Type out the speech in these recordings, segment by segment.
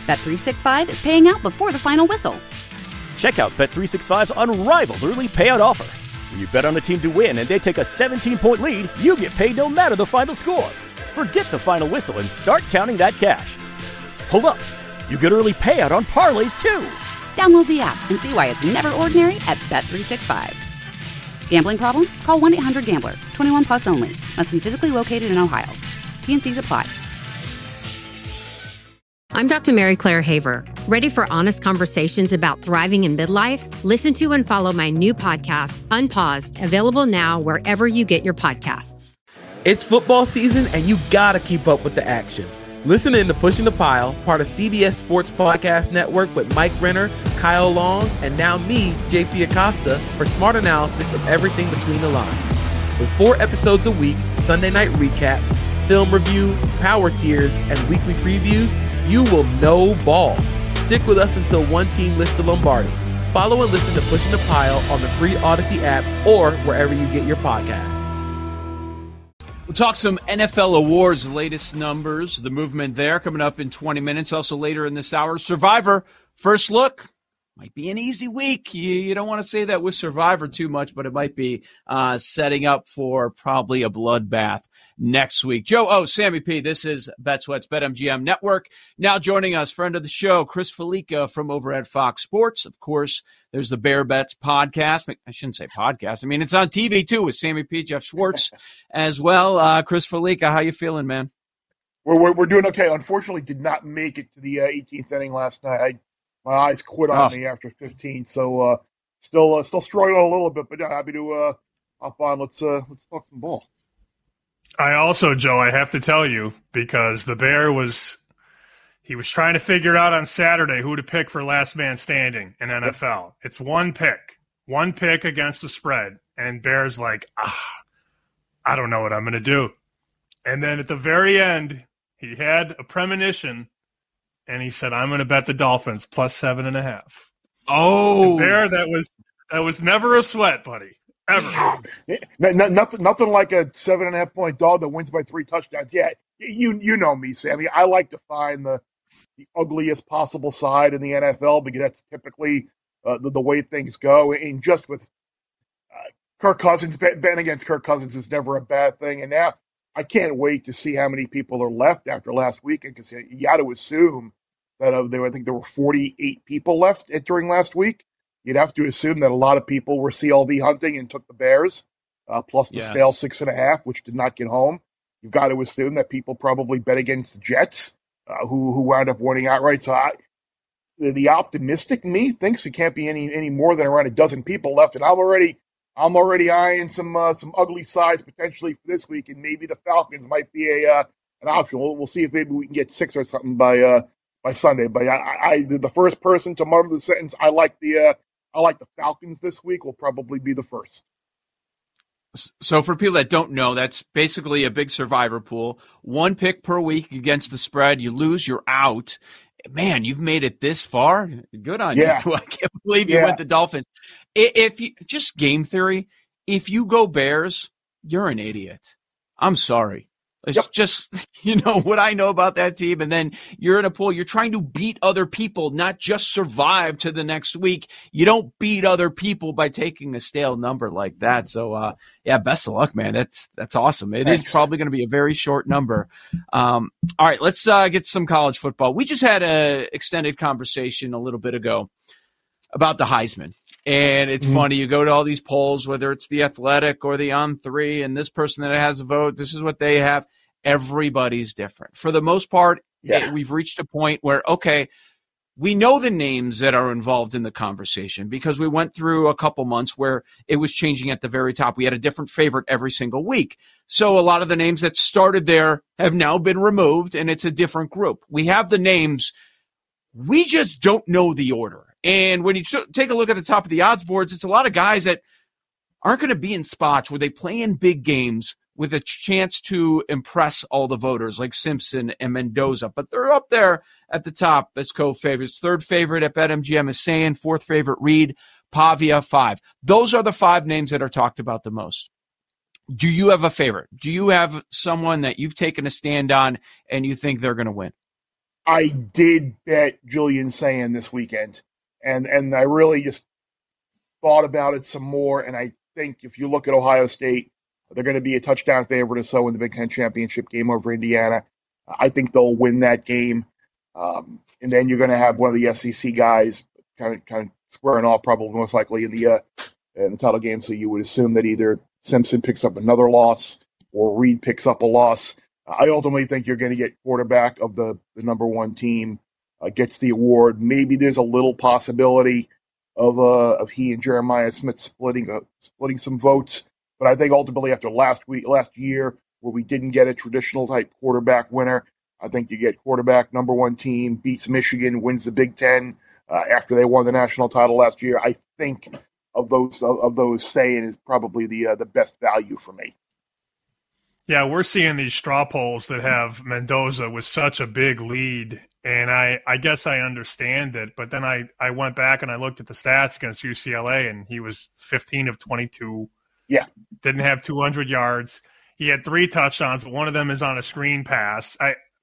Bet365 is paying out before the final whistle. Check out Bet365's unrivaled early payout offer. When you bet on a team to win and they take a 17-point lead, you get paid no matter the final score. Forget the final whistle and start counting that cash. Hold up. You get early payout on parlays, too. Download the app and see why it's never ordinary at Bet365. Gambling problem? Call 1-800-GAMBLER. 21 plus only. Must be physically located in Ohio. T&Cs apply. I'm Dr. Mary Claire Haver. Ready for honest conversations about thriving in midlife? Listen to and follow my new podcast, Unpaused, available now wherever you get your podcasts. It's football season, and you gotta keep up with the action. Listen in to Pushing the Pile, part of CBS Sports Podcast Network with Mike Renner, Kyle Long, and now me, JP Acosta, for smart analysis of everything between the lines. With 4 episodes a week, Sunday night recaps, film review, power tiers, and weekly previews, you will know ball. Stick with us until one team lifts the Lombardi. Follow and listen to Pushing the Pile on the free Odyssey app or wherever you get your podcasts. We'll talk some NFL awards, latest numbers, the movement there coming up in 20 minutes. Also later in this hour, Survivor, first look. Might be an easy week. You don't want to say that with Survivor too much, but it might be setting up for probably a bloodbath next week. Sammy P, this is Bet Sweats, BetMGM Network. Now joining us, friend of the show, Chris Felica from over at Fox Sports. Of course, there's the Bear Bets podcast. I shouldn't say podcast. I mean, it's on TV too with Sammy P, Jeff Schwartz as well. Chris Felica, how you feeling, man? We're doing okay. Unfortunately, did not make it to the 18th inning last night. My eyes quit on me after 15, so still struggling a little bit, but happy to hop on. Let's talk some ball. I also, Joe, I have to tell you, because the Bear was trying to figure out on Saturday who to pick for last man standing in NFL. Yep. It's one pick against the spread, and Bear's like, I don't know what I'm going to do. And then at the very end, he had a premonition. And he said, I'm going to bet the Dolphins plus 7.5. Oh, and Bear, that was never a sweat, buddy. Ever. Nothing like a 7.5 point dog that wins by 3 touchdowns. Yeah, you know me, Sammy. I like to find the ugliest possible side in the NFL because that's typically the way things go. And just with Kirk Cousins, betting against Kirk Cousins is never a bad thing. And now I can't wait to see how many people are left after last weekend because you got to assume that I think there were 48 people left during last week. You'd have to assume that a lot of people were CLV hunting and took the Bears, plus the stale 6.5, which did not get home. You've got to assume that people probably bet against the Jets, who wound up winning outright. So the optimistic me thinks it can't be any more than around a dozen people left, and I'm already eyeing some ugly sides potentially for this week, and maybe the Falcons might be an option. We'll see if maybe we can get 6 or something by Sunday. But the first person to mutter the sentence, I like the Falcons this week, will probably be the first. So for people that don't know, that's basically a big Survivor pool. 1 pick per week against the spread. You lose, you're out. Man, you've made it this far. Good on you. I can't believe you went the Dolphins. If you just game theory, if you go Bears, you're an idiot. I'm sorry. It's just, what I know about that team. And then you're in a pool. You're trying to beat other people, not just survive to the next week. You don't beat other people by taking a stale number like that. So, best of luck, man. That's awesome. It is probably going to be a very short number. All right, let's get some college football. We just had an extended conversation a little bit ago about the Heisman. And it's funny, you go to all these polls, whether it's the Athletic or the On3, and this person that has a vote, this is what they have. Everybody's different. For the most part, we've reached a point where, okay, we know the names that are involved in the conversation because we went through a couple months where it was changing at the very top. We had a different favorite every single week. So a lot of the names that started there have now been removed, and it's a different group. We have the names. We just don't know the order. And when you take a look at the top of the odds boards, it's a lot of guys that aren't going to be in spots where they play in big games with a chance to impress all the voters like Simpson and Mendoza. But they're up there at the top as co-favorites. 3rd favorite at BetMGM is Sayin. 4th favorite, Reed. Pavia, 5. Those are the 5 names that are talked about the most. Do you have a favorite? Do you have someone that you've taken a stand on and you think they're going to win? I did bet Julian Sayin this weekend, and I really just thought about it some more, and I think if you look at Ohio State, they're going to be a touchdown favorite or so in the Big Ten championship game over Indiana. I think they'll win that game, and then you're going to have one of the SEC guys kind of squaring off, probably most likely in the title game. So you would assume that either Simpson picks up another loss or Reed picks up a loss. I ultimately think you're going to get quarterback of the number one team gets the award. Maybe there's a little possibility of he and Jeremiah Smith splitting some votes, but I think ultimately after last year where we didn't get a traditional type quarterback winner, I think you get quarterback number one team beats Michigan, wins the Big Ten after they won the national title last year. I think of those Sayin is probably the best value for me. Yeah, we're seeing these straw polls that have Mendoza with such a big lead, and I guess I understand it, but then I went back and I looked at the stats against UCLA, and he was 15 of 22. Yeah. Didn't have 200 yards. He had 3 touchdowns, but one of them is on a screen pass.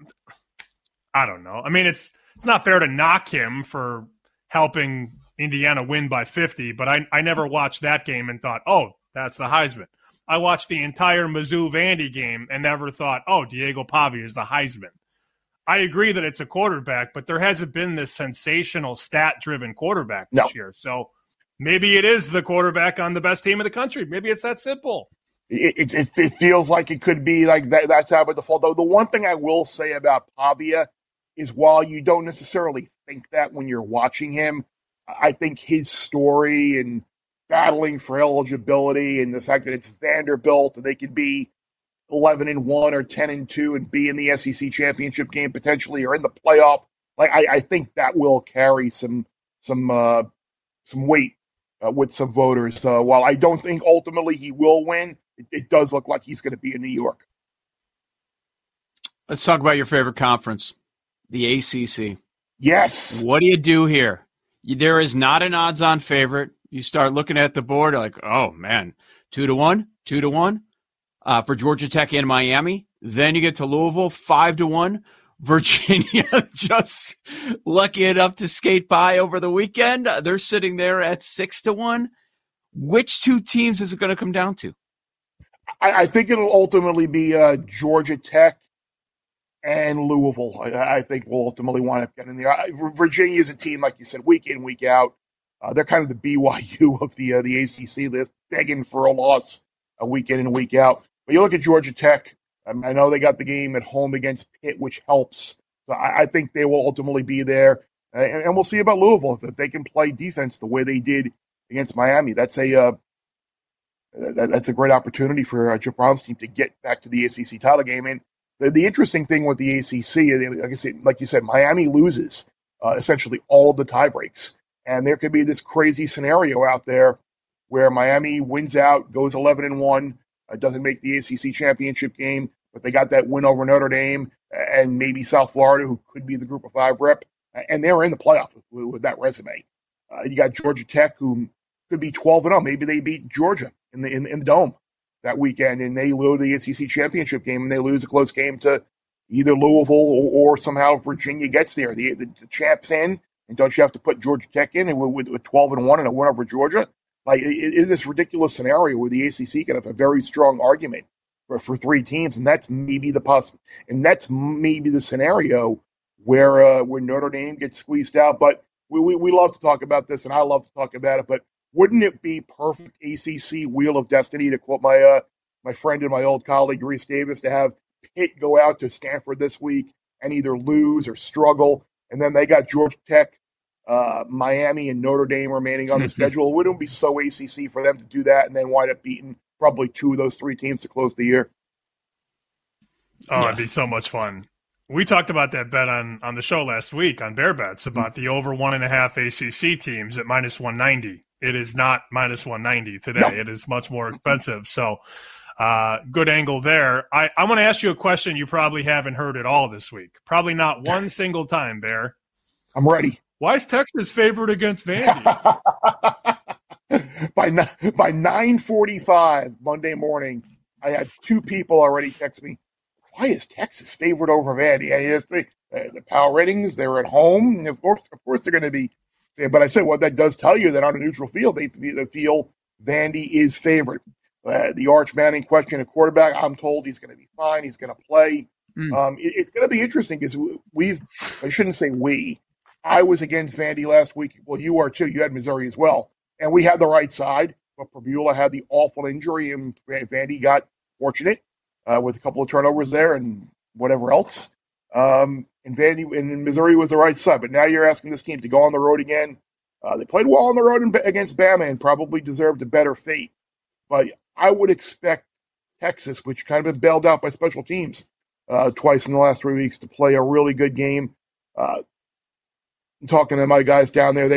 I don't know. I mean, it's not fair to knock him for helping Indiana win by 50, but I never watched that game and thought, oh, that's the Heisman. I watched the entire Mizzou-Vandy game and never thought, oh, Diego Pavia is the Heisman. I agree that it's a quarterback, but there hasn't been this sensational stat-driven quarterback this year. So maybe it is the quarterback on the best team in the country. Maybe it's that simple. It feels like it could be like that. That's how by default. Though the one thing I will say about Pavia is while you don't necessarily think that when you're watching him, I think his story and battling for eligibility and the fact that it's Vanderbilt and they could be 11-1 or 10-2 and be in the SEC championship game potentially or in the playoff. Like I think that will carry some weight with some voters. While I don't think ultimately he will win, it does look like he's going to be in New York. Let's talk about your favorite conference, the ACC. Yes. What do you do here? There is not an odds-on favorite. You start looking at the board like, oh, man, 2-1 for Georgia Tech and Miami. Then you get to Louisville, 5-1. Virginia just lucky enough to skate by over the weekend. They're sitting there at 6-1. Which two teams is it going to come down to? I think it'll ultimately be Georgia Tech and Louisville. I think we'll ultimately wind up getting there. Virginia is a team, like you said, week in, week out. They're kind of the BYU of the ACC. They're begging for a loss a week in and week out. But you look at Georgia Tech. I know they got the game at home against Pitt, which helps. So I think they will ultimately be there. And we'll see about Louisville. If they can play defense the way they did against Miami, that's a great opportunity for Chip Brown's team to get back to the ACC title game. And the interesting thing with the ACC, like you said, Miami loses essentially all of the tie breaks. And there could be this crazy scenario out there where Miami wins out, goes 11-1, doesn't make the ACC championship game, but they got that win over Notre Dame and maybe South Florida, who could be the Group of 5 rep, and they were in the playoff with that resume. You got Georgia Tech, who could be 12-0. Maybe they beat Georgia in the Dome that weekend, and they lose the ACC championship game, and they lose a close game to either Louisville or somehow Virginia gets there. The champ's in. And don't you have to put Georgia Tech in and with 12-1 and a win over Georgia? Like, it is this ridiculous scenario where the ACC can have a very strong argument for 3 teams, and that's maybe the scenario where Notre Dame gets squeezed out. But we love to talk about this, and I love to talk about it. But wouldn't it be perfect ACC Wheel of Destiny, to quote my friend and my old colleague Reese Davis, to have Pitt go out to Stanford this week and either lose or struggle, and then they got Georgia Tech, Miami, and Notre Dame remaining on the schedule? Wouldn't it be so ACC for them to do that and then wind up beating probably 2 of those 3 teams to close the year? Oh, It'd be so much fun. We talked about that bet on the show last week on Bear Bets about the over 1.5 ACC teams at -190. It is not -190 today. No. It is much more expensive. So good angle there. I want to ask you a question you probably haven't heard at all this week. Probably not one single time, Bear. I'm ready. Why is Texas favored against Vandy? By 9:45 Monday morning, I had 2 people already text me, why is Texas favored over Vandy? And the power ratings. They're at home. And of course, they're going to be. But I said what that does tell you that on a neutral field, they feel Vandy is favored. The Arch Manning question at quarterback, I'm told he's going to be fine. He's going to play. It's going to be interesting because I shouldn't say we. I was against Vandy last week. Well, you are too. You had Missouri as well. And we had the right side. But Prbula had the awful injury, and Vandy got fortunate with a couple of turnovers there and whatever else. And Missouri was the right side. But now you're asking this team to go on the road again. They played well on the road against Bama and probably deserved a better fate. But I would expect Texas, which kind of been bailed out by special teams twice in the last 3 weeks, to play a really good game. Talking to my guys down there, they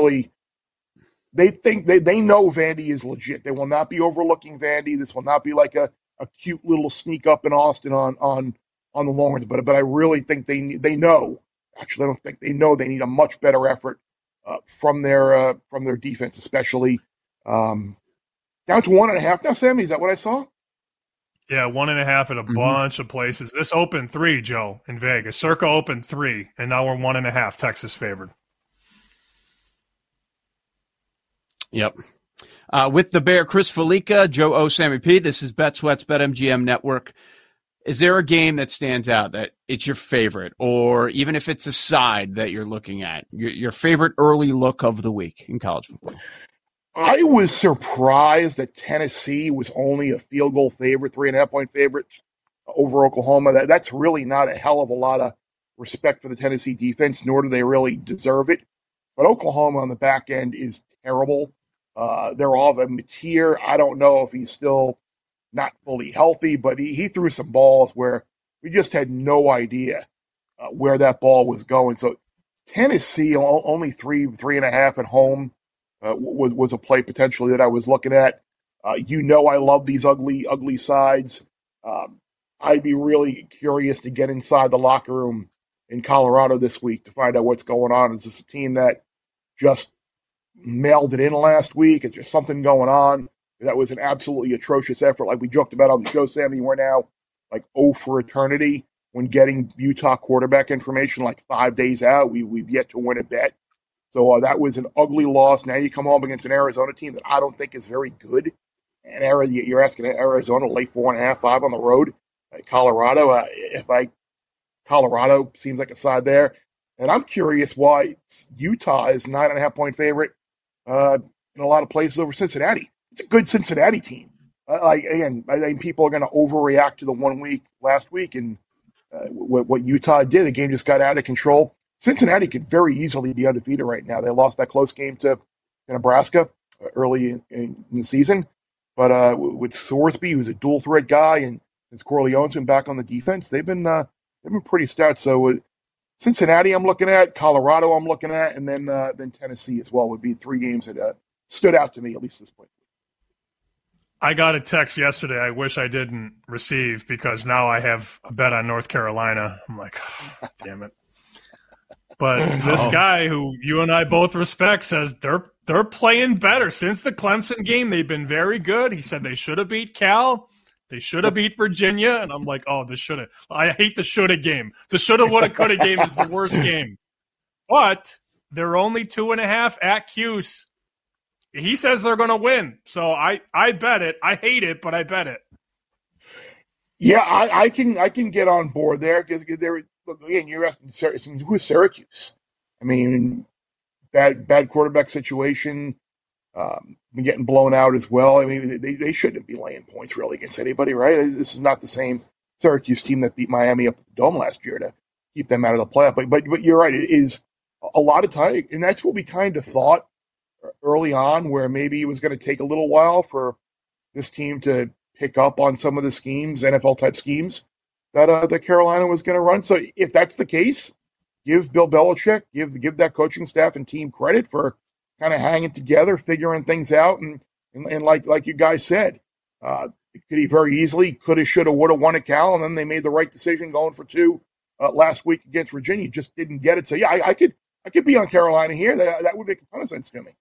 think they know Vandy is legit. They will not be overlooking Vandy. This will not be like a cute little sneak up in Austin on the Longhorns. But I really think they know. Actually, I don't think they know they need a much better effort from their defense, especially. Down to 1.5 now, Sammy. Is that what I saw? Yeah, 1.5 at a bunch of places. This opened 3, Joe, in Vegas. Circa opened 3, and now we're 1.5 Texas favored. Yep. With the Bear, Chris Felica, Joe O, Sammy P. This is Bet Sweats, BetMGM Network. Is there a game that stands out that it's your favorite, or even if it's a side that you're looking at, your favorite early look of the week in college football? I was surprised that Tennessee was only a field goal favorite, 3.5-point favorite over Oklahoma. That's really not a hell of a lot of respect for the Tennessee defense, nor do they really deserve it. But Oklahoma on the back end is terrible. They're all of a Mateer. I don't know if he's still not fully healthy, but he threw some balls where we just had no idea where that ball was going. So Tennessee only 3.5 at home. Was a play potentially that I was looking at. I love these ugly sides. I'd be really curious to get inside the locker room in Colorado this week to find out what's going on. Is this a team that just mailed it in last week? Is there something going on? That was an absolutely atrocious effort. Like we joked about on the show, Sammy, we're now like 0 for eternity when getting Utah quarterback information like 5 days out. We've yet to win a bet. So that was an ugly loss. Now you come home against an Arizona team that I don't think is very good. And you're asking Arizona to lay 4.5, 5 on the road. Colorado, Colorado seems like a side there. And I'm curious why Utah is 9.5-point favorite in a lot of places over Cincinnati. It's a good Cincinnati team. I think people are going to overreact to the 1 week last week and what Utah did. The game just got out of control. Cincinnati could very easily be undefeated right now. They lost that close game to Nebraska early in the season. But with Sorsby, who's a dual-threat guy, and as Corleone's been back on the defense, they've been pretty stout. So Cincinnati I'm looking at, Colorado I'm looking at, and then Tennessee as well would be 3 games that stood out to me, at least at this point. I got a text yesterday I wish I didn't receive because now I have a bet on North Carolina. I'm like, oh, damn it. But this guy who you and I both respect says they're playing better. Since the Clemson game, they've been very good. He said they should have beat Cal. They should have beat Virginia. And I'm like, oh, this should have. I hate the shoulda game. The shoulda, woulda, coulda game is the worst game. But they're only 2.5 at Cuse. He says they're going to win. So I bet it. I hate it, but I bet it. Yeah, I can get on board there because they're. Again, you're asking who is Syracuse? I mean, bad quarterback situation. Been getting blown out as well. I mean, they shouldn't be laying points really against anybody, right? This is not the same Syracuse team that beat Miami up at the Dome last year to keep them out of the playoff. But you're right. It is a lot of time, and that's what we kind of thought early on, where maybe it was going to take a little while for this team to pick up on some of the schemes, NFL type schemes that Carolina was going to run. So if that's the case, give Bill Belichick, give that coaching staff and team credit for kind of hanging together, figuring things out, and like you guys said, could he very easily coulda, shoulda, woulda won at Cal, and then they made the right decision going for 2 last week against Virginia. Just didn't get it. So yeah, I could be on Carolina here. That would make a ton of sense to me.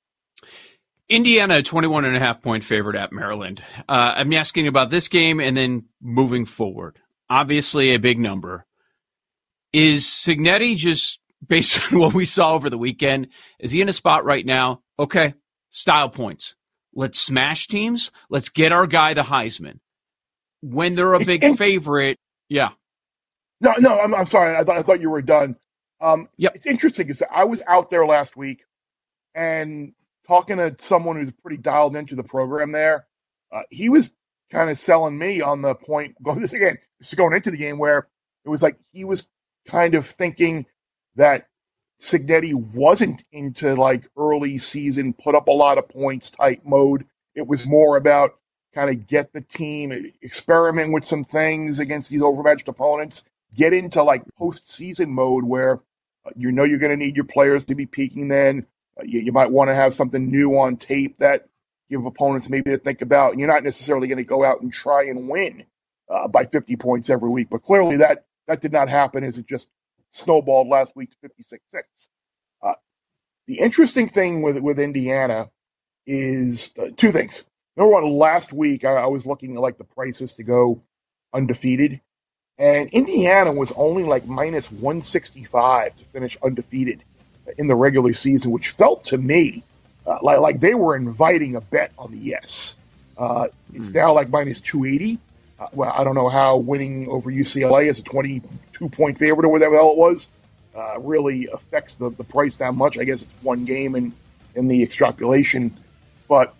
Indiana, 21.5-point favorite at Maryland. I'm asking about this game and then moving forward. Obviously, a big number. Is Cignetti just, based on what we saw over the weekend, is he in a spot right now? Okay, style points. Let's smash teams. Let's get our guy the Heisman. When they're a big favorite, yeah. No, I'm sorry. I thought you were done. Yep. It's interesting because I was out there last week and talking to someone who's pretty dialed into the program there. He was kind of selling me on the point. This is going into the game where it was like he was kind of thinking that Cignetti wasn't into like early season, put up a lot of points type mode. It was more about kind of get the team, experiment with some things against these overmatched opponents, get into like postseason mode where you're going to need your players to be peaking then. You might want to have something new on tape that give opponents maybe to think about. And you're not necessarily going to go out and try and win by 50 points every week. But clearly that did not happen as it just snowballed last week to 56-6. The interesting thing with Indiana is two things. Number one, last week I was looking at like the prices to go undefeated. And Indiana was only like minus 165 to finish undefeated in the regular season, which felt to me like they were inviting a bet on the yes. It's now like minus 280. Well, I don't know how winning over UCLA as a 22-point favorite or whatever the hell it was really affects the price that much. I guess it's one game in the extrapolation. But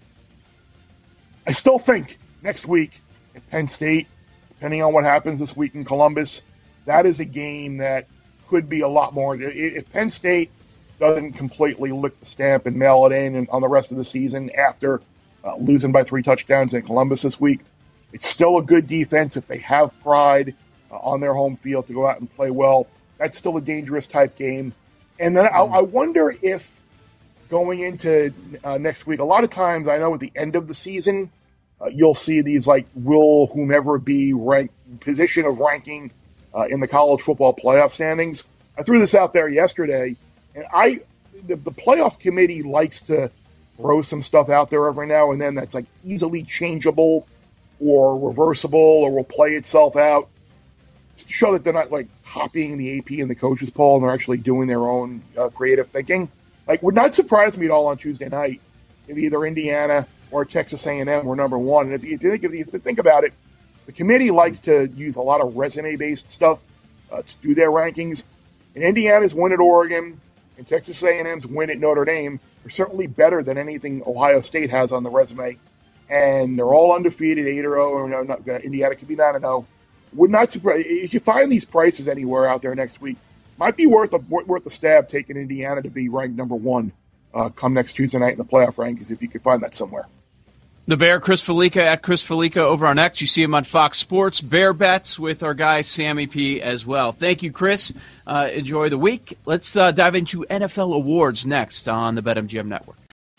I still think next week at Penn State, depending on what happens this week in Columbus, that is a game that could be a lot more. If Penn State doesn't completely lick the stamp and mail it in on the rest of the season after losing by 3 touchdowns in Columbus this week, it's still a good defense if they have pride on their home field to go out and play well. That's still a dangerous type game. And then I wonder if going into next week, a lot of times I know at the end of the season, you'll see these like will whomever be ranked position of ranking in the college football playoff standings. I threw this out there yesterday, and the playoff committee likes to throw some stuff out there every now and then that's like easily changeable or reversible or will play itself out to show that they're not like copying the AP and the coaches poll and they're actually doing their own creative thinking. Like, would not surprise me at all on Tuesday night if either Indiana or Texas A&M were number one. And if you think about it, the committee likes to use a lot of resume-based stuff to do their rankings. And Indiana's win at Oregon and Texas A&M's win at Notre Dame are certainly better than anything Ohio State has on the resume. And they're all undefeated, 8-0. Or Indiana could be 9-0. Would not surprise if you find these prices anywhere out there next week. Might be worth a stab taking Indiana to be ranked number one come next Tuesday night in the playoff rankings if you could find that somewhere. The Bear, Chris Felica, at Chris Felica over on X. You see him on Fox Sports. Bear Bets with our guy Sammy P as well. Thank you, Chris. Enjoy the week. Let's dive into NFL awards next on the BetMGM Network.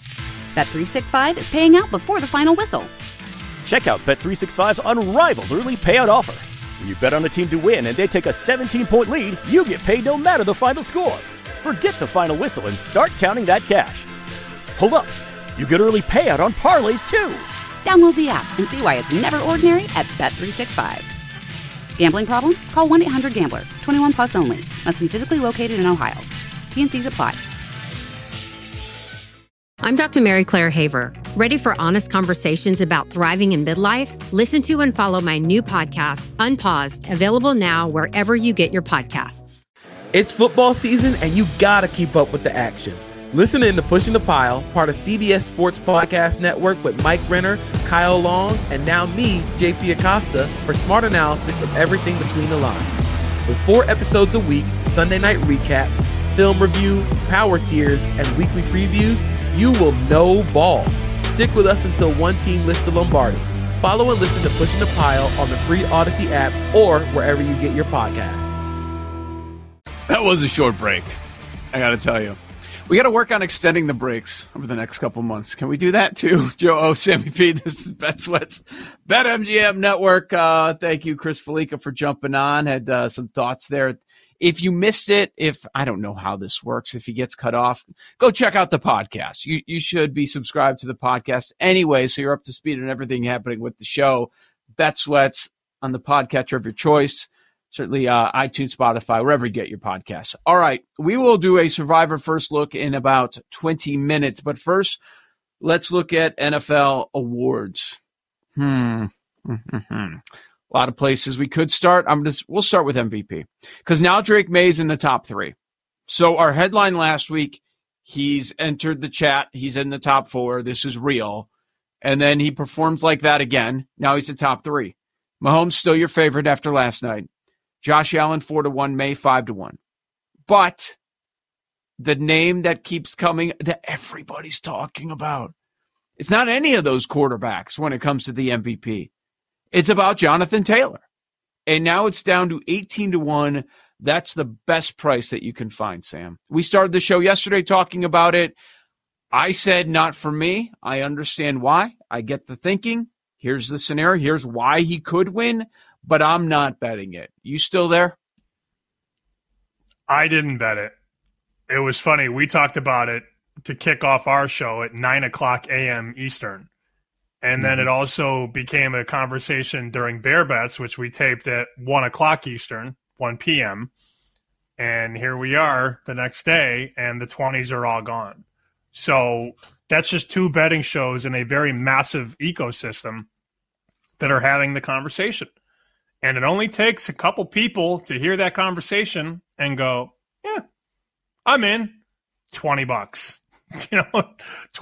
Bet365 is paying out before the final whistle. Check out Bet365's unrivaled early payout offer. When you bet on a team to win and they take a 17-point lead, you get paid no matter the final score. Forget the final whistle and start counting that cash. Hold up. You get early payout on parlays, too. Download the app and see why it's never ordinary at Bet365. Gambling problem? Call 1-800-GAMBLER. 21 plus only. Must be physically located in Ohio. T&Cs apply. I'm Dr. Mary Claire Haver. Ready for honest conversations about thriving in midlife? Listen to and follow my new podcast, Unpaused, available now wherever you get your podcasts. It's football season, and you gotta keep up with the action. Listen in to Pushing the Pile, part of CBS Sports Podcast Network with Mike Renner, Kyle Long, and now me, JP Acosta, for smart analysis of everything between the lines. With 4 episodes a week, Sunday night recaps, film review, power tiers, and weekly previews, you will know ball. Stick with us until one team lifts the Lombardi. Follow and listen to Pushing the Pile on the free Odyssey app or wherever you get your podcasts. That was a short break, I got to tell you. We got to work on extending the breaks over the next couple months. Can we do that too? Joe O, Sammy P, this is Bet Sweats, BetMGM Network. Thank you, Chris Felica, for jumping on. Had some thoughts there. If you missed it, I don't know how this works, if he gets cut off, go check out the podcast. You should be subscribed to the podcast anyway, so you're up to speed on everything happening with the show. Bet Sweats on the podcatcher of your choice. Certainly iTunes, Spotify, wherever you get your podcasts. All right, we will do a Survivor First Look in about 20 minutes. But first, let's look at NFL awards. A lot of places we could start. We'll start with MVP because now Drake May's in the top 3. So our headline last week, he's entered the chat. He's in the top 4. This is real. And then he performs like that again. Now he's the top 3. Mahomes still your favorite after last night. Josh Allen 4-1, May 5-1. But the name that keeps coming that everybody's talking about, it's not any of those quarterbacks when it comes to the MVP. It's about Jonathan Taylor. And now it's down to 18-1. That's the best price that you can find, Sam. We started the show yesterday talking about it. I said not for me. I understand why. I get the thinking. Here's the scenario. Here's why he could win, but I'm not betting it. You still there? I didn't bet it. It was funny. We talked about it to kick off our show at 9:00 a.m. Eastern. And then it also became a conversation during Bear Bets, which we taped at 1:00 Eastern, 1 p.m. And here we are the next day, and the 20s are all gone. So that's just 2 betting shows in a very massive ecosystem that are having the conversation. And it only takes a couple people to hear that conversation and go, yeah, I'm in. $20, $25,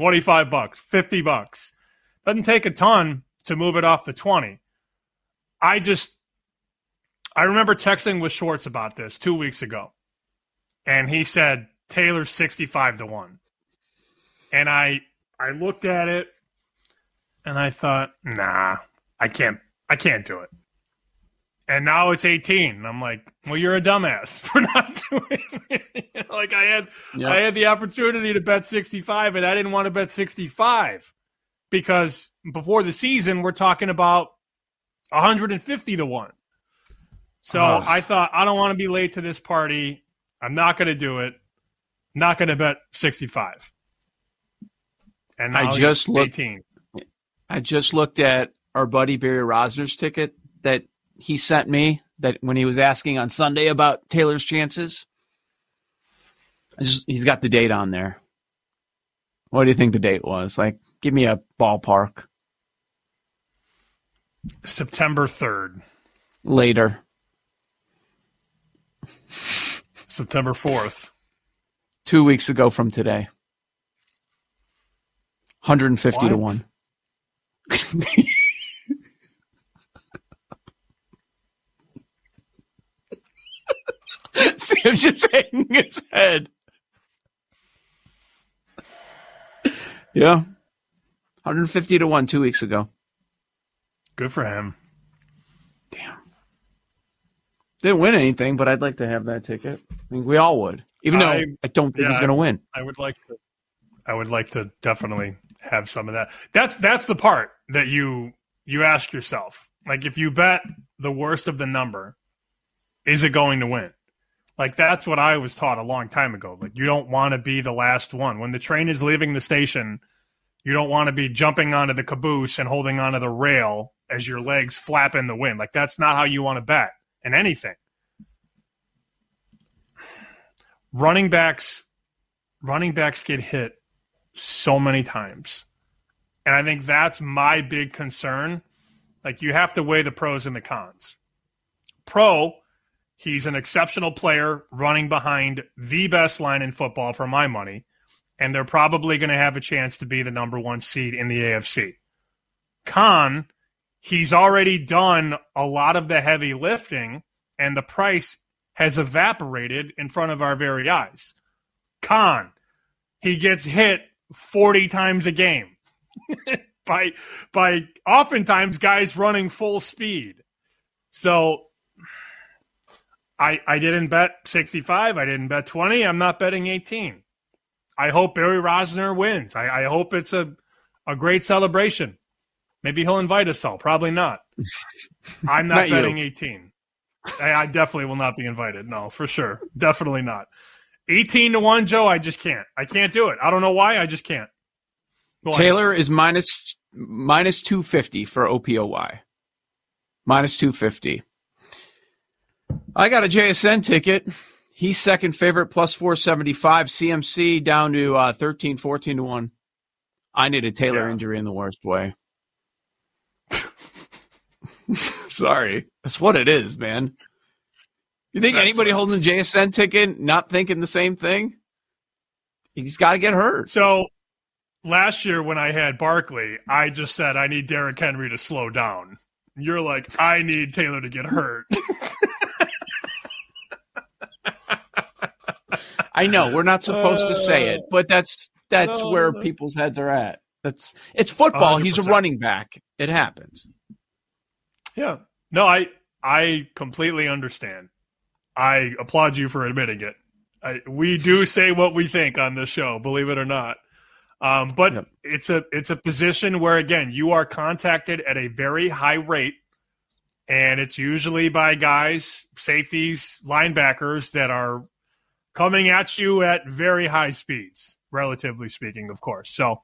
$50. Doesn't take a ton to move it off the 20. I remember texting with Schwartz about this 2 weeks ago. And he said, Taylor's 65-1. And I looked at it and I thought, nah, I can't do it. And now it's 18. And I'm like, well, you're a dumbass for not doing it. Like I had the opportunity to bet 65 and I didn't want to bet 65 because before the season, we're talking about 150-1. So I thought, I don't want to be late to this party. I'm not going to do it. Not going to bet 65. And now I just looked 18. I just looked at our buddy Barry Rosner's ticket that he sent me that when he was asking on Sunday about Taylor's chances. He's got the date on there. What do you think the date was? Like, give me a ballpark. September 3rd. Later. September 4th. 2 weeks ago from today. 150-1. Sam's just hanging his head. Yeah. 150-1 2 weeks ago. Good for him. Damn. Didn't win anything, but I'd like to have that ticket. I mean, we all would. Even though I don't think he's going to win. I would like to definitely have some of that. That's the part that you ask yourself. Like, if you bet the worst of the number, is it going to win? Like, that's what I was taught a long time ago. Like, you don't want to be the last one. When the train is leaving the station, you don't want to be jumping onto the caboose and holding onto the rail as your legs flap in the wind. Like, that's not how you want to bet in anything. Running backs get hit so many times. And I think that's my big concern. Like, you have to weigh the pros and the cons. Pro, he's an exceptional player running behind the best line in football for my money, and they're probably going to have a chance to be the number 1 seed in the AFC. Con, he's already done a lot of the heavy lifting, and the price has evaporated in front of our very eyes. Con, he gets hit 40 times a game by oftentimes guys running full speed. So I didn't bet 65. I didn't bet 20. I'm not betting 18. I hope Barry Rosner wins. I hope it's a great celebration. Maybe he'll invite us all. Probably not. I'm not betting 18. I definitely will not be invited. No, for sure. Definitely not. 18-1, Joe, I just can't. I can't do it. I don't know why. I just can't. Taylor is minus 250 for OPOY. Minus 250. I got a JSN ticket. He's second favorite, plus 475. CMC down to 13, 14 to 1. I need a Taylor injury in the worst way. Sorry. That's what it is, man. You think anybody holding a JSN ticket not thinking the same thing? He's got to get hurt. So last year when I had Barkley, I just said I need Derrick Henry to slow down. You're like, I need Taylor to get hurt. I know we're not supposed to say it, but that's where people's heads are at. It's football. 100%. He's a running back. It happens. Yeah. No, I completely understand. I applaud you for admitting it. We do say what we think on this show, believe it or not. But it's a position where, again, you are contacted at a very high rate, and it's usually by guys, safeties, linebackers that are coming at you at very high speeds, relatively speaking, of course. So,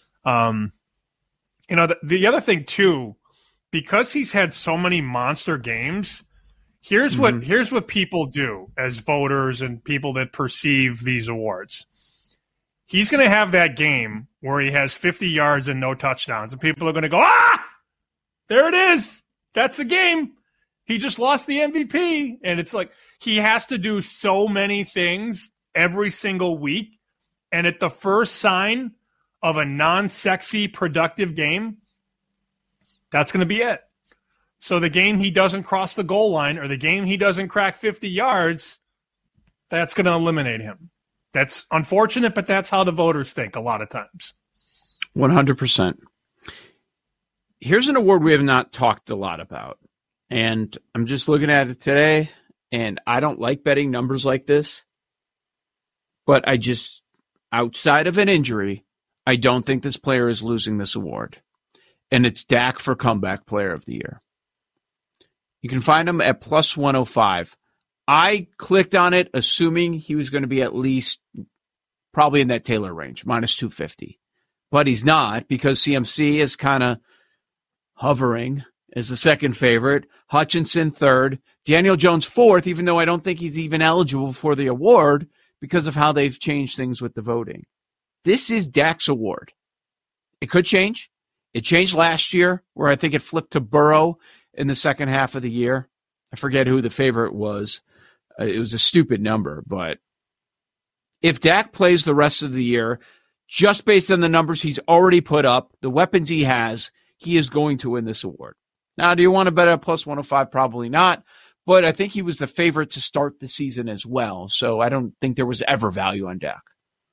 the other thing, too, because he's had so many monster games, here's what people do as voters and people that perceive these awards. He's going to have that game where he has 50 yards and no touchdowns, and people are going to go, there it is. That's the game. He just lost the MVP. And it's like he has to do so many things every single week. And at the first sign of a non-sexy, productive game, that's going to be it. So the game he doesn't cross the goal line or the game he doesn't crack 50 yards, that's going to eliminate him. That's unfortunate, but that's how the voters think a lot of times. 100%. Here's an award we have not talked a lot about. And I'm just looking at it today, and I don't like betting numbers like this. But outside of an injury, I don't think this player is losing this award. And it's Dak for Comeback Player of the Year. You can find him at plus 105. I clicked on it assuming he was going to be at least probably in that Taylor range, minus 250. But he's not, because CMC is kind of hovering as the second favorite. Hutchinson third. Daniel Jones fourth, even though I don't think he's even eligible for the award because of how they've changed things with the voting. This is Dak's award. It could change. It changed last year, where I think it flipped to Burrow in the second half of the year. I forget who the favorite was. It was a stupid number, but if Dak plays the rest of the year, just based on the numbers he's already put up, the weapons he has, he is going to win this award. Now, do you want to bet at plus 105? Probably not, but I think he was the favorite to start the season as well, so I don't think there was ever value on Dak.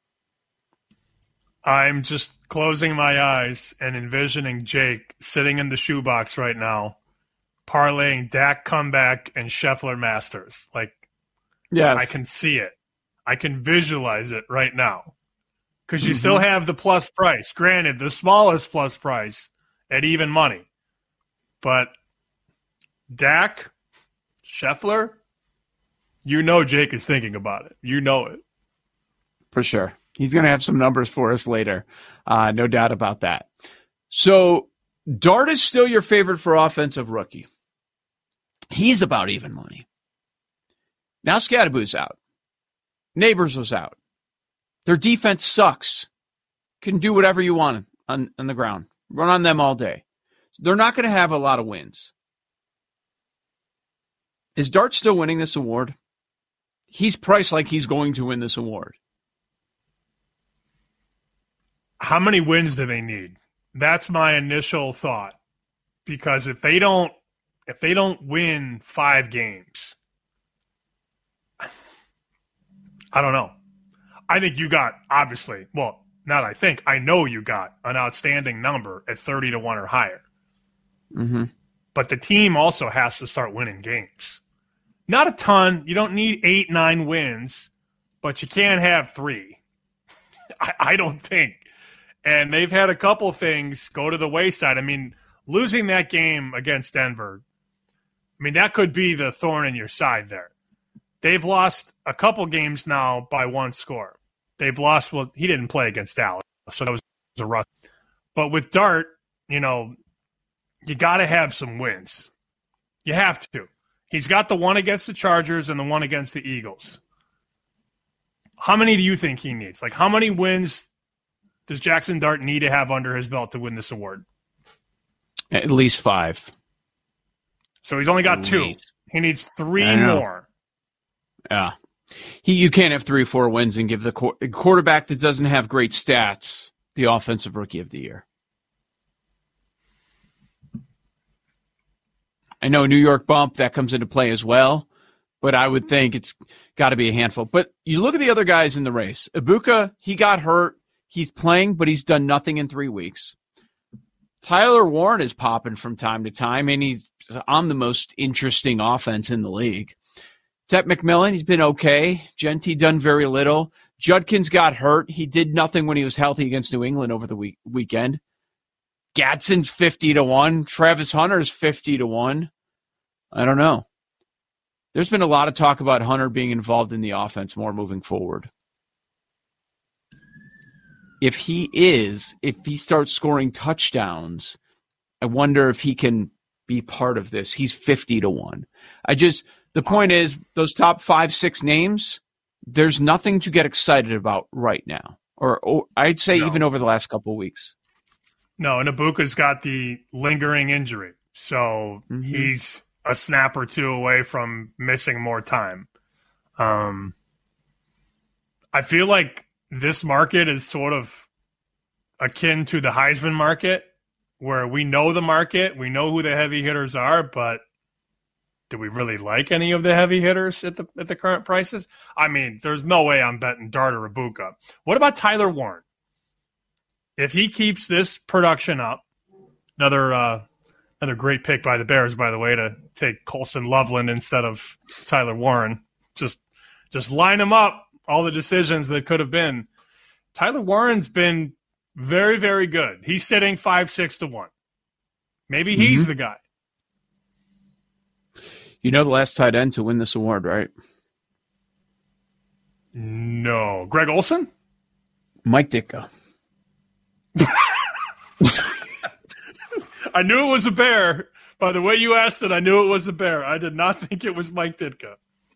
I'm just closing my eyes and envisioning Jake sitting in the shoebox right now, parlaying Dak comeback and Scheffler Masters. Like, yes. I can see it. I can visualize it right now. Because you still have the plus price. Granted, the smallest plus price at even money. But Dak, Scheffler, you know Jake is thinking about it. You know it. For sure. He's going to have some numbers for us later. No doubt about that. So Dart is still your favorite for offensive rookie. He's about even money. Now Scadaboo's out. Neighbors was out. Their defense sucks. Can do whatever you want on the ground. Run on them all day. They're not going to have a lot of wins. Is Dart still winning this award? He's priced like he's going to win this award. How many wins do they need? That's my initial thought. Because if they don't win 5 games, I don't know. I think you got, obviously, well, not I think, I know you got an outstanding number at 30 to 1 or higher. Mm-hmm. But the team also has to start winning games. Not a ton. You don't need 8, 9 wins, but you can't have 3. I don't think. And they've had a couple things go to the wayside. I mean, losing that game against Denver, I mean, that could be the thorn in your side there. They've lost a couple games now by 1 score. They've lost, well, he didn't play against Dallas, so that was a rush. But with Dart, you got to have some wins. You have to. He's got the one against the Chargers and the one against the Eagles. How many do you think he needs? Like, how many wins does Jackson Dart need to have under his belt to win this award? At least 5. So he's only got 2. He needs 3 more. Yeah. You can't have 3 or 4 wins and give the quarterback that doesn't have great stats the offensive rookie of the year. I know New York bump, that comes into play as well, but I would think it's got to be a handful. But you look at the other guys in the race. Ibuka, he got hurt. He's playing, but he's done nothing in 3 weeks. Tyler Warren is popping from time to time, and he's on the most interesting offense in the league. Tet McMillan, he's been okay. Genty done very little. Judkins got hurt. He did nothing when he was healthy against New England over the weekend. Gadsden's 50-1. Travis Hunter's 50-1. I don't know. There's been a lot of talk about Hunter being involved in the offense more moving forward. If he starts scoring touchdowns, I wonder if he can be part of this. He's 50-1. The point is, those top 5-6 names, there's nothing to get excited about right now. Or I'd say even over the last couple of weeks. No, and Ibuka's got the lingering injury. So he's a snap or 2 away from missing more time. I feel like this market is sort of akin to the Heisman market, where we know the market, we know who the heavy hitters are, but do we really like any of the heavy hitters at the current prices? I mean, there's no way I'm betting Dart or Ibuka. What about Tyler Warren? If he keeps this production up, another great pick by the Bears, by the way, to take Colston Loveland instead of Tyler Warren. Just line them up, all the decisions that could have been. Tyler Warren's been very, very good. He's sitting 5-6-1. Maybe he's the guy. You know the last tight end to win this award, right? No. Greg Olsen? Mike Ditka. I knew it was a Bear. By the way you asked it, I knew it was a Bear. I did not think it was Mike Ditka.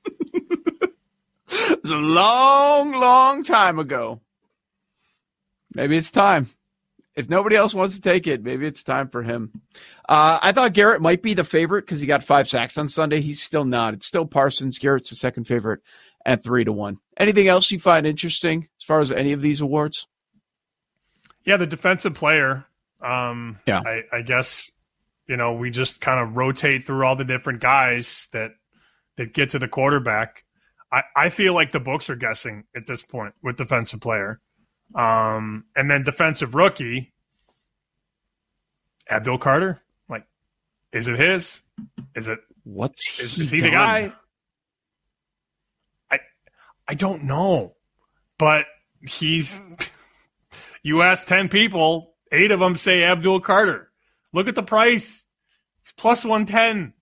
It was a long, long time ago. Maybe it's time. If nobody else wants to take it, maybe it's time for him. I thought Garrett might be the favorite because he got 5 sacks on Sunday. He's still not. It's still Parsons. Garrett's the second favorite at 3-1. Anything else you find interesting as far as any of these awards? Yeah, the defensive player. Yeah. I guess, we just kind of rotate through all the different guys that get to the quarterback. I feel like the books are guessing at this point with defensive player. And then defensive rookie, Abdul Carter. Like, is it his? Is it? Is he the guy? I don't know, but he's. You ask 10 people, 8 of them say Abdul Carter. Look at the price; it's plus 110.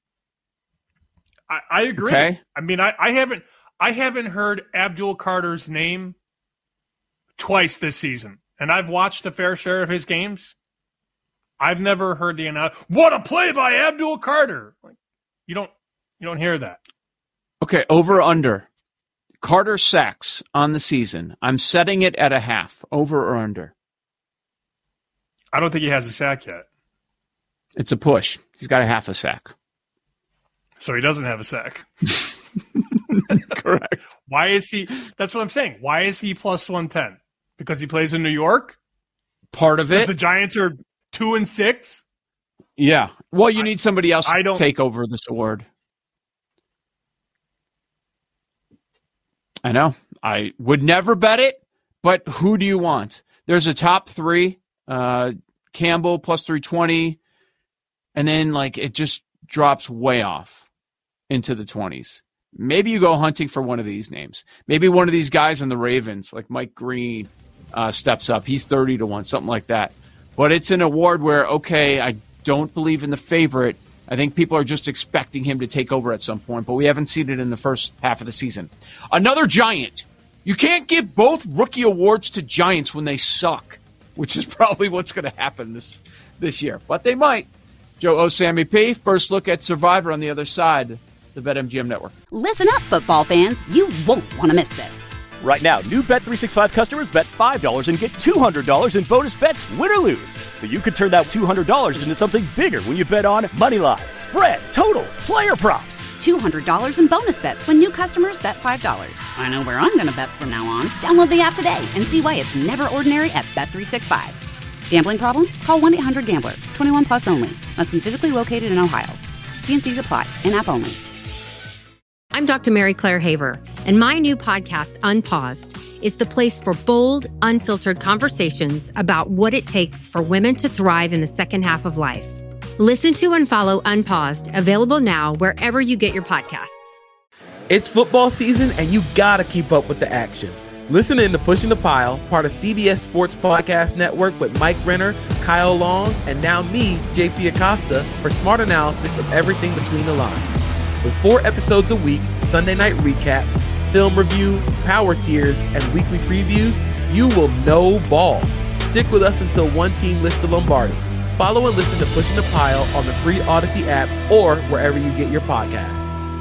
I agree. Okay. I mean, I haven't heard Abdul Carter's name twice this season, and I've watched a fair share of his games. I've never heard the announcement. What a play by Abdul Carter! Like, you don't hear that. Okay, over or under. Carter sacks on the season. I'm setting it at 0.5. Over or under? I don't think he has a sack yet. It's a push. He's got 0.5 sack. So he doesn't have a sack. Correct. Why is he? That's what I'm saying. Why is he plus 110? Because he plays in New York? Part of it. Because the Giants are 2-6? Yeah. Well, you need somebody else to take over this award. I know. I would never bet it, but who do you want? There's a top 3, Campbell plus 320, and then it just drops way off into the 20s. Maybe you go hunting for one of these names. Maybe one of these guys in the Ravens, like Mike Green, steps up. He's 30-1, something like that. But it's an award where, okay, I don't believe in the favorite. I think people are just expecting him to take over at some point, but we haven't seen it in the first half of the season. Another Giant. You can't give both rookie awards to Giants when they suck, which is probably what's going to happen this year. But they might. Joe O. Sammy P., first look at Survivor on the other side the BetMGM Network. Listen up, football fans. You won't want to miss this. Right now, new Bet365 customers bet $5 and get $200 in bonus bets, win or lose. So you could turn that $200 into something bigger when you bet on Moneyline, spread, totals, player props. $200 in bonus bets when new customers bet $5. I know where I'm going to bet from now on. Download the app today and see why it's never ordinary at Bet365. Gambling problem? Call 1-800-GAMBLER. 21 plus only. Must be physically located in Ohio. T&Cs apply. In-app only. I'm Dr. Mary Claire Haver, and my new podcast, Unpaused, is the place for bold, unfiltered conversations about what it takes for women to thrive in the second half of life. Listen to and follow Unpaused, available now wherever you get your podcasts. It's football season, and you gotta keep up with the action. Listen in to Pushing the Pile, part of CBS Sports Podcast Network with Mike Renner, Kyle Long, and now me, JP Acosta, for smart analysis of everything between the lines. With 4 episodes a week, Sunday night recaps, film review, power tiers, and weekly previews, you will know ball. Stick with us until one team lifts the Lombardi. Follow and listen to Pushing the Pile on the free Odyssey app or wherever you get your podcasts.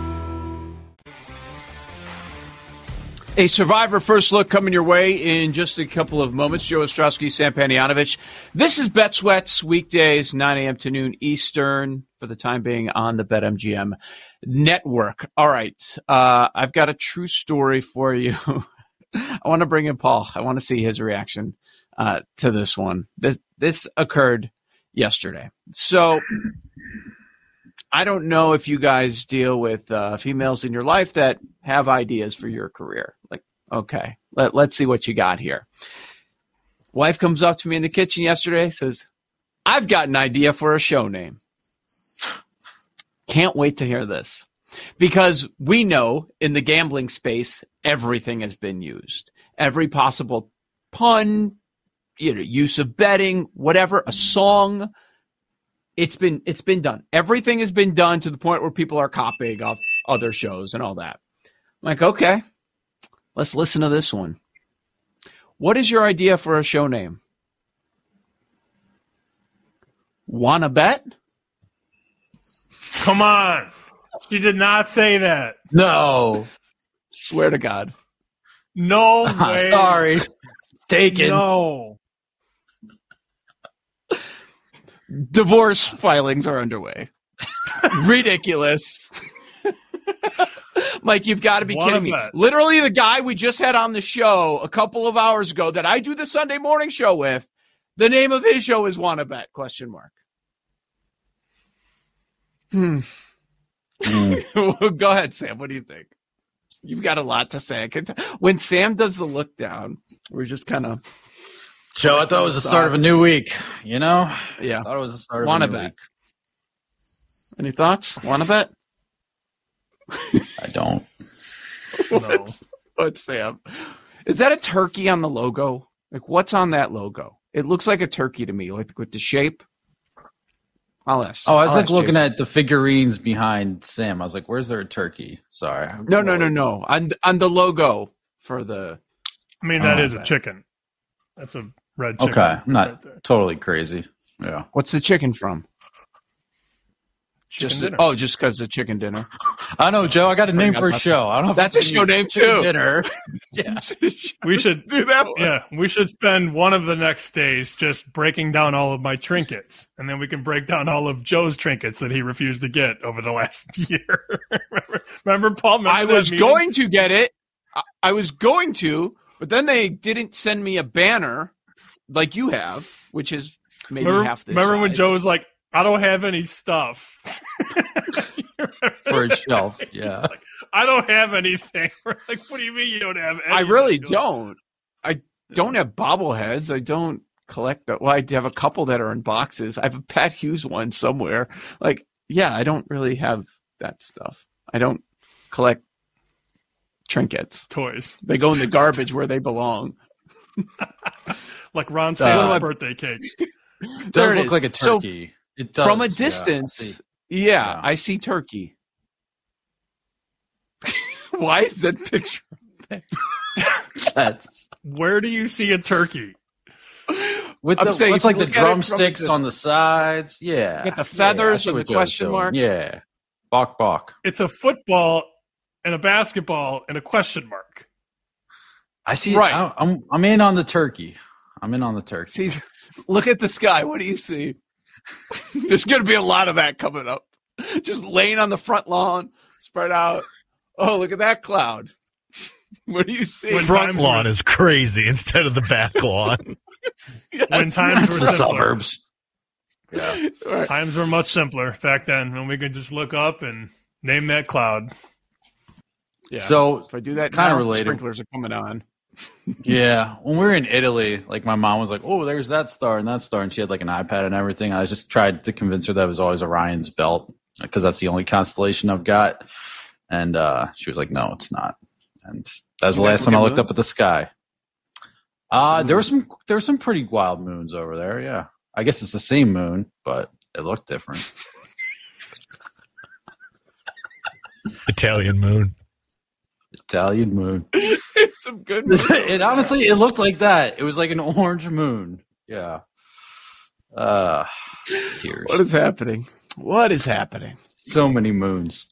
A Survivor First Look coming your way in just a couple of moments. Joe Ostrowski, Sam Panayotovich. This is Bet Sweats, weekdays, 9 a.m. to noon Eastern, for the time being on the BetMGM Network. All right, I've got a true story for you. I want to bring in Paul. I want to see his reaction to this one. This occurred yesterday. So I don't know if you guys deal with females in your life that have ideas for your career. Like, okay, let's see what you got here. Wife comes up to me in the kitchen yesterday, says, I've got an idea for a show name. Can't wait to hear this. Because we know in the gambling space, everything has been used. Every possible pun, use of betting, whatever, a song. It's been done. Everything has been done to the point where people are copying off other shows and all that. I'm like, okay, let's listen to this one. What is your idea for a show name? Wanna bet? Come on. She did not say that. No. Swear to God. No way. Sorry. Taken. No. Divorce filings are underway. Ridiculous. Mike, you've got to be kidding me. Literally the guy we just had on the show a couple of hours ago that I do the Sunday morning show with, the name of his show is Wanna Bet, ? Go ahead, Sam. What do you think? You've got a lot to say. When Sam does the look down, we're just kind of... Joe, I thought it was the start of a new week, Yeah. I thought it was the start of Wanna a new bet. week. Any thoughts? Wanna bet? I don't. What's Sam? Is that a turkey on the logo? Like, what's on that logo? It looks like a turkey to me, like with the shape. I'll ask. Oh, I was looking Jason. at the figurines behind Sam. I was like, where's there a turkey? Sorry. No. On the logo for the... I mean, that is a chicken. That's a red chicken. Okay, I'm not right totally crazy. Yeah. What's the chicken from? Dinner. Just because of chicken dinner. I know, Joe. I got a name for a show. I don't know if That's it's a show name chicken too. Dinner. Yeah. We should do that one. Yeah, we should spend one of the next days just breaking down all of my trinkets, and then we can break down all of Joe's trinkets that he refused to get over the last year. Remember, Paul? I was going to get it. I was going to, but then they didn't send me a banner like you have, which is maybe half this Remember when size. Joe was like, I don't have any stuff. For a shelf, yeah. Like, I don't have anything. We're like, what do you mean you don't have anything? I really don't. I don't have bobbleheads. I don't collect that. Well, I have a couple that are in boxes. I have a Pat Hughes one somewhere. Like, yeah, I don't really have that stuff. I don't collect trinkets. Toys. They go in the garbage where they belong. Like Ron Santa's birthday cake. It does look like a turkey. So, it does, from a distance, yeah, I see turkey. Why is that picture there? Where do you see a turkey? With the drumsticks on the sides. Yeah. Get the feathers and the question mark. Yeah. Bok. It's a football and a basketball and a question mark. I see. Right. I'm in on the turkey. See, look at the sky. What do you see? There's going to be a lot of that coming up. Just laying on the front lawn, spread out. Oh, look at that cloud. What do you see? Front lawn is crazy instead of the back lawn. When times were simpler. Suburbs. Yeah. Right. Times were much simpler back then when we could just look up and name that cloud. Yeah. So if I do that kind of now, related. sprinklers are coming on. Yeah. When we were in Italy, like my mom was like, oh, there's that star and that star. And she had like an iPad and everything. I just tried to convince her that it was always Orion's belt because that's the only constellation I've got. And she was like, no, it's not. And that was the last time I looked up at the sky. There were some pretty wild moons over there. Yeah. I guess it's the same moon, but it looked different. Italian moon. Some good moon. It honestly, it looked like that. It was like an orange moon. Yeah. Tears. What is happening? So many moons.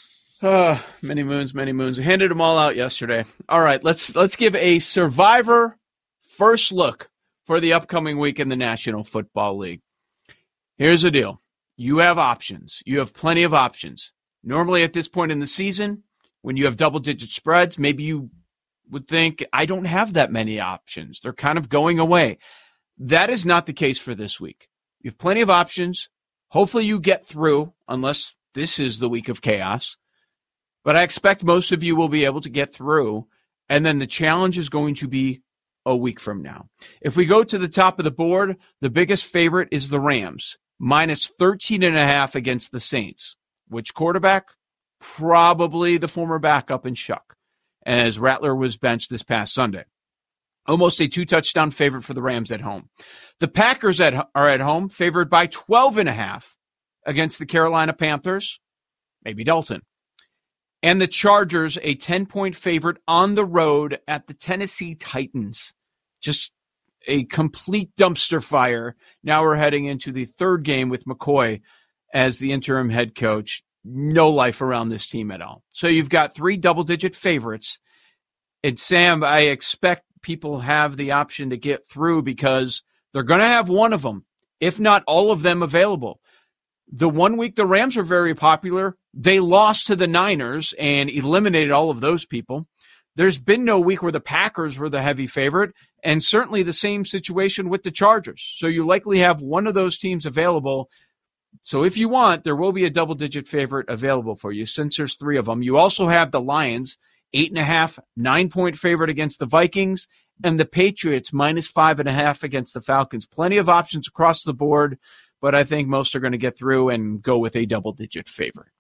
Many moons. We handed them all out yesterday. All right, let's give a Survivor first look for the upcoming week in the National Football League. Here's the deal. You have options. You have plenty of options. Normally at this point in the season, when you have double-digit spreads, maybe you would think, I don't have that many options. They're kind of going away. That is not the case for this week. You have plenty of options. Hopefully you get through, unless this is the week of chaos. But I expect most of you will be able to get through, and then the challenge is going to be a week from now. If we go to the top of the board, the biggest favorite is the Rams, minus 13.5 against the Saints. Which quarterback? Probably the former backup in Shuck, as Rattler was benched this past Sunday. Almost a 2-touchdown favorite for the Rams at home. The Packers are at home, favored by 12.5 against the Carolina Panthers, maybe Dalton. And the Chargers, a 10-point favorite on the road at the Tennessee Titans. Just a complete dumpster fire. Now we're heading into the third game with McCoy as the interim head coach. No life around this team at all. So you've got 3 double-digit favorites. And Sam, I expect people have the option to get through because they're going to have one of them, if not all of them, available. The one week the Rams were very popular, they lost to the Niners and eliminated all of those people. There's been no week where the Packers were the heavy favorite, and certainly the same situation with the Chargers. So you likely have one of those teams available. So if you want, there will be a double-digit favorite available for you since there's 3 of them. You also have the Lions, 8.5, 9-point favorite against the Vikings, and the Patriots, minus 5.5 against the Falcons. Plenty of options across the board, but I think most are going to get through and go with a double-digit favorite.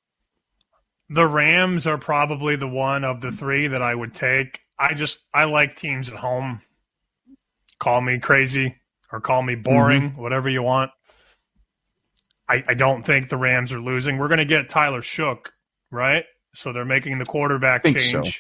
The Rams are probably the one of the 3 that I would take. I like teams at home. Call me crazy or call me boring, whatever you want. I don't think the Rams are losing. We're going to get Tyler Shook, right? So they're making the quarterback change. So.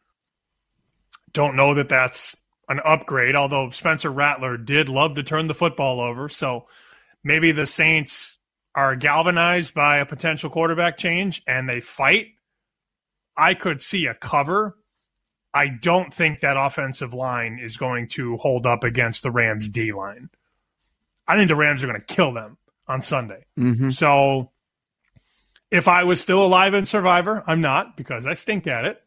Don't know that that's an upgrade, although Spencer Rattler did love to turn the football over. So maybe the Saints are galvanized by a potential quarterback change and they fight. I could see a cover. I don't think that offensive line is going to hold up against the Rams' D-line. I think the Rams are going to kill them on Sunday. So if I was still alive in Survivor, I'm not because I stink at it.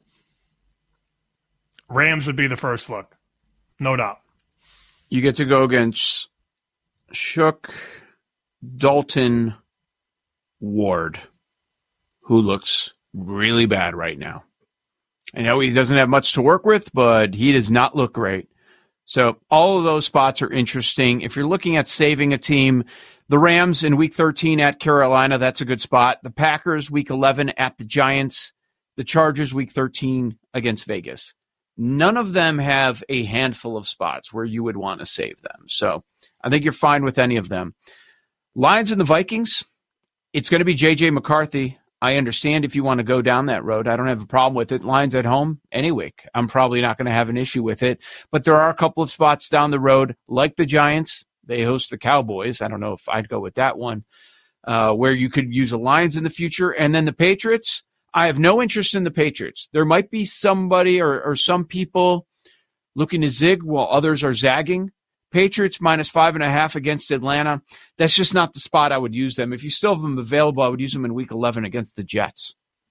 Rams would be the first look. No doubt. You get to go against Shook, Dalton, Ward, who looks really bad right now. I know he doesn't have much to work with, but he does not look great. So all of those spots are interesting. If you're looking at saving a team, the Rams in Week 13 at Carolina, that's a good spot. The Packers, Week 11 at the Giants. The Chargers, Week 13 against Vegas. None of them have a handful of spots where you would want to save them. So I think you're fine with any of them. Lions and the Vikings, it's going to be J.J. McCarthy. I understand if you want to go down that road. I don't have a problem with it. Lions at home, any week. I'm probably not going to have an issue with it. But there are a couple of spots down the road, like the Giants. They host the Cowboys. I don't know if I'd go with that one. where you could use the Lions in the future. And then the Patriots, I have no interest in the Patriots. There might be somebody or some people looking to zig while others are zagging. Patriots minus 5.5 against Atlanta. That's just not the spot I would use them. If you still have them available, I would use them in week 11 against the Jets.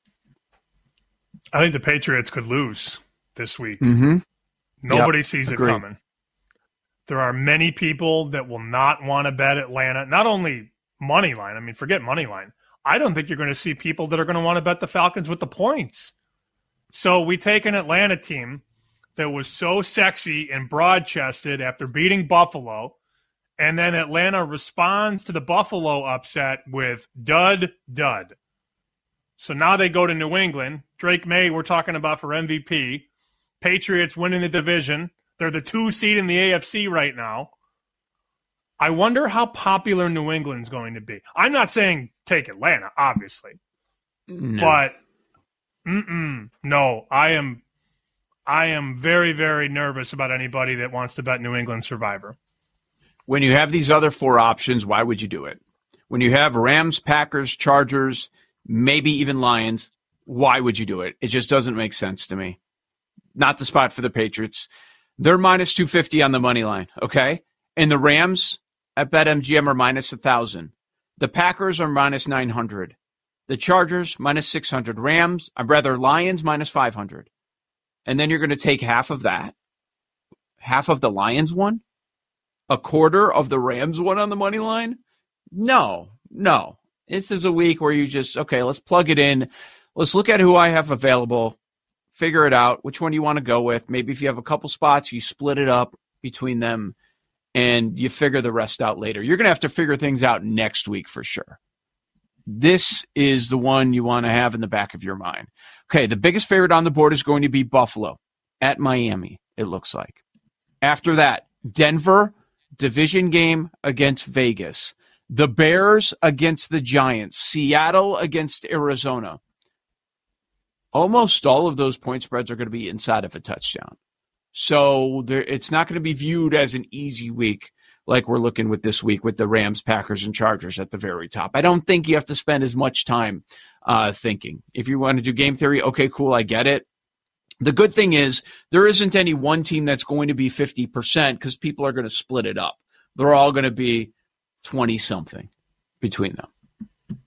I think the Patriots could lose this week. Mm-hmm. Nobody sees it coming. There are many people that will not want to bet Atlanta. Not only money line. I mean, forget money line. I don't think you're going to see people that are going to want to bet the Falcons with the points. So we take an Atlanta team that was so sexy and broad-chested after beating Buffalo, and then Atlanta responds to the Buffalo upset with dud. So now they go to New England. Drake May, we're talking about for MVP. Patriots winning the division. They're the 2 seed in the AFC right now. I wonder how popular New England's going to be. I'm not saying take Atlanta, obviously. No. But, no, I am very, very nervous about anybody that wants to bet New England Survivor. When you have these other 4 options, why would you do it? When you have Rams, Packers, Chargers, maybe even Lions, why would you do it? It just doesn't make sense to me. Not the spot for the Patriots. They're minus 250 on the money line, okay? And the Rams at BetMGM are minus 1,000. The Packers are minus 900. The Chargers minus 600. Lions minus 500. And then you're going to take half of that, half of the Lions one, a quarter of the Rams one on the money line. No. This is a week where you just, okay, let's plug it in. Let's look at who I have available, figure it out, which one you want to go with. Maybe if you have a couple spots, you split it up between them and you figure the rest out later. You're going to have to figure things out next week for sure. This is the one you want to have in the back of your mind. Okay, the biggest favorite on the board is going to be Buffalo at Miami, it looks like. After that, Denver, division game against Vegas. The Bears against the Giants. Seattle against Arizona. Almost all of those point spreads are going to be inside of a touchdown. So it's not going to be viewed as an easy week like we're looking with this week with the Rams, Packers, and Chargers at the very top. I don't think you have to spend as much time thinking. If you want to do game theory, okay, cool, I get it. The good thing is there isn't any one team that's going to be 50% because people are going to split it up. They're all going to be 20-something between them.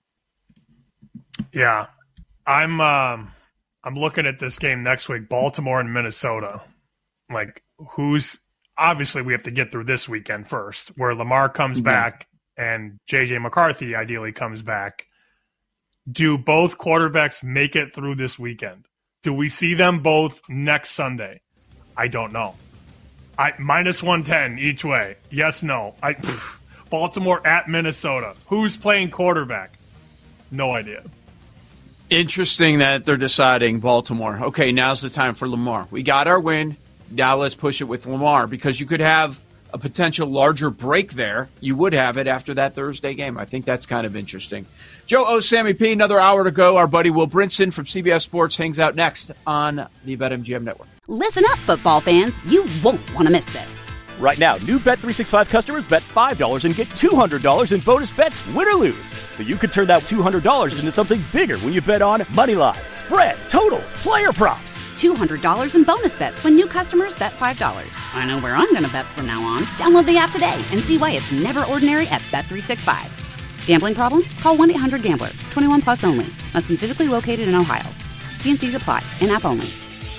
Yeah. I'm looking at this game next week, Baltimore and Minnesota. Like, obviously we have to get through this weekend first, where Lamar comes back and J.J. McCarthy ideally comes back. Do both quarterbacks make it through this weekend? Do we see them both next Sunday? I don't know. Minus 110 each way. Yes, no. Baltimore at Minnesota. Who's playing quarterback? No idea. Interesting that they're deciding Baltimore. Okay, now's the time for Lamar. We got our win. Now let's push it with Lamar because you could have a potential larger break there. You would have it after that Thursday game. I think that's kind of interesting. Joe O, Sammy P, another hour to go. Our buddy Will Brinson from CBS Sports hangs out next on the BetMGM Network. Listen up, football fans. You won't want to miss this. Right now, new Bet365 customers bet $5 and get $200 in bonus bets, win or lose. So you could turn that $200 into something bigger when you bet on moneyline, spread, totals, player props. $200 in bonus bets when new customers bet $5. I know where I'm going to bet from now on. Download the app today and see why it's never ordinary at Bet365. Gambling problem? Call 1-800-GAMBLER. 21 plus only. Must be physically located in Ohio. T&Cs apply. In-app only.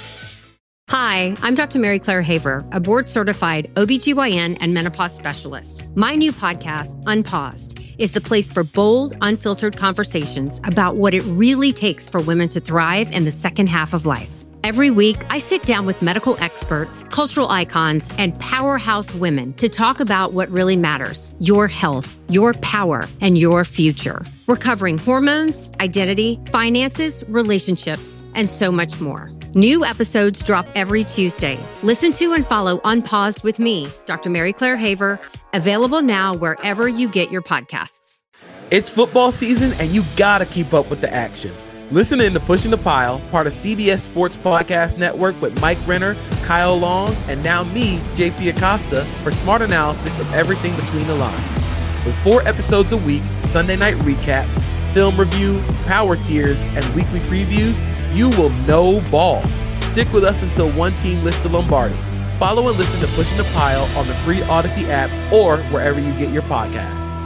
Hi, I'm Dr. Mary Claire Haver, a board-certified OBGYN and menopause specialist. My new podcast, Unpaused, is the place for bold, unfiltered conversations about what it really takes for women to thrive in the second half of life. Every week, I sit down with medical experts, cultural icons, and powerhouse women to talk about what really matters: your health, your power, and your future. We're covering hormones, identity, finances, relationships, and so much more. New episodes drop every Tuesday. Listen to and follow Unpaused with me, Dr. Mary Claire Haver, available now wherever you get your podcasts. It's football season, and you gotta keep up with the action. Listen in to Pushing the Pile, part of CBS Sports Podcast Network with Mike Renner, Kyle Long, and now me, JP Acosta, for smart analysis of everything between the lines. With 4 episodes a week, Sunday night recaps, film review, power tiers, and weekly previews, you will know ball. Stick with us until one team lifts the Lombardi. Follow and listen to Pushing the Pile on the free Odyssey app or wherever you get your podcasts.